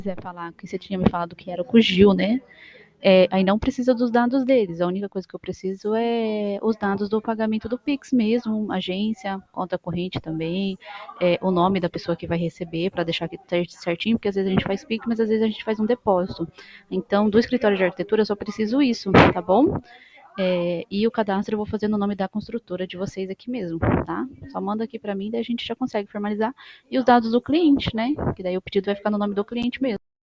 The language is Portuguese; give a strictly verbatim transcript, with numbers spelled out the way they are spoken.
quiser falar, que você tinha me falado que era com o Gil, né? É, aí não precisa dos dados deles. A única coisa que eu preciso é os dados do pagamento do Pix mesmo, agência, conta corrente também, é, o nome da pessoa que vai receber, para deixar aqui certinho, porque às vezes a gente faz Pix, mas às vezes a gente faz um depósito. Então, do escritório de arquitetura, eu só preciso isso, tá bom? É, e o cadastro eu vou fazer no nome da construtora de vocês aqui mesmo, tá? Só manda aqui para mim, daí a gente já consegue formalizar. E os dados do cliente, né? Que daí o pedido vai ficar no nome do cliente mesmo.